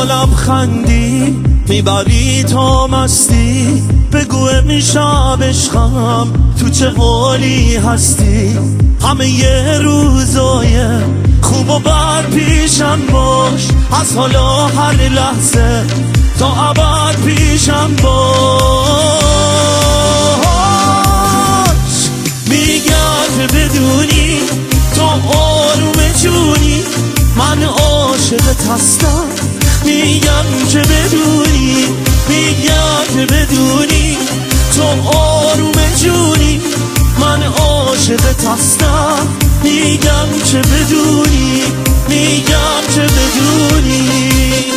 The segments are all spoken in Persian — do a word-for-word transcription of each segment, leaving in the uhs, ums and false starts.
بالم خندی میبری تا مستی، بگو امشب عشقم تو چه حالی هستی. همه یه روزای خوب و بد پیشم باش، از حالا هر لحظه تا ابد پیشم باش. میگم که بدونی تو آروم جونی، من عاشقت هستم. میگم که بدونی، میگم که بدونی تو آروم جونی، من عاشقت هستم. میگم که بدونی، میگم که بدونی.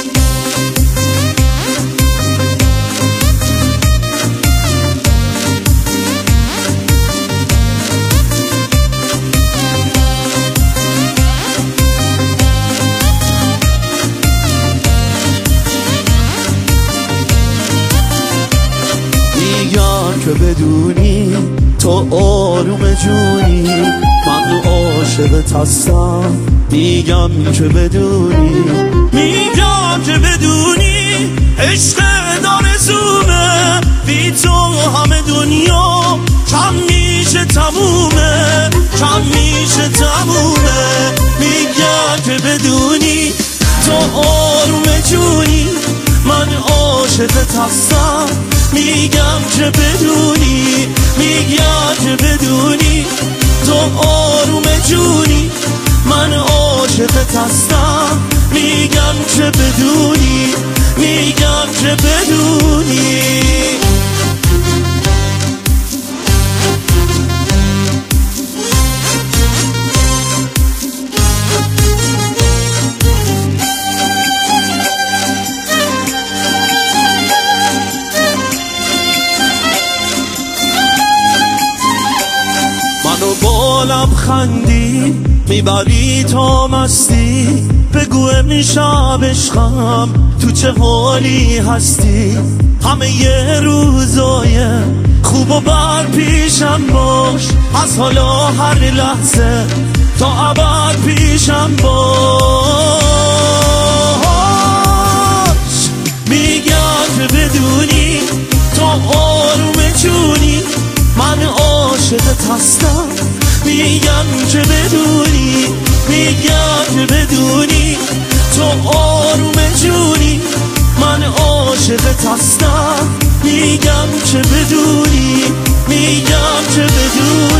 میگم که بدونی تو آروم جونی، من عاشقت هستم. میگم که بدونی، میگم که بدونی عشق آرزومه، بی تو همه دنیا کم میشه تمومه، کم میشه تمومه. میگم که بدونی تو آروم جونی، من عاشقت هستم. میگم که بدونی، میگم که بدونی تو آروم جونی، من عاشقت هستم. میگم که بدونی، میگم که بدونی. منو بالم خندی میبری تا مستی، بگو امشب عشقم تو چه حالی هستی. همه یه روزای خوب و بد پیشم باش، از حالا هر لحظه تا ابد پیشم باش. میگم که بدونی تو آروم جونی، من عاشقت هستم. میگم که بدونی، میگم که بدونی تو آروم جونی، من عاشقت هستم. میگم که بدونی، میگم که بدونی.